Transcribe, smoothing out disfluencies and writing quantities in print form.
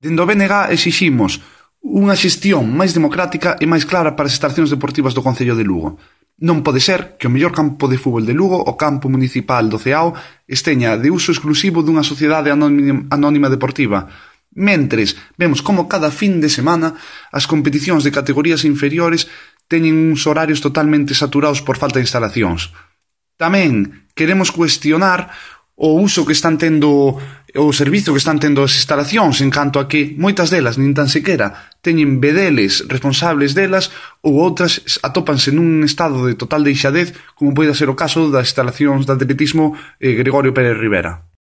Dende o BNG exiximos unha xestión máis democrática e máis clara para as instalacións deportivas do concello de Lugo. Non pode ser que o mellor campo de fútbol de Lugo, o campo municipal do Ceao, esteña de uso exclusivo dunha sociedade anónima deportiva, mentres vemos como cada fin de semana as competicións de categorías inferiores teñen uns horarios totalmente saturados por falta de instalacións. Tamén queremos cuestionar o uso que están tendo, o servizo que están tendo as instalacións, en canto a que moitas delas nin tan sequera teñen vedeles responsables delas ou outras atópanse nun estado de total deixadez, como pode ser o caso das instalacións de atletismo Gregorio Pérez Rivera.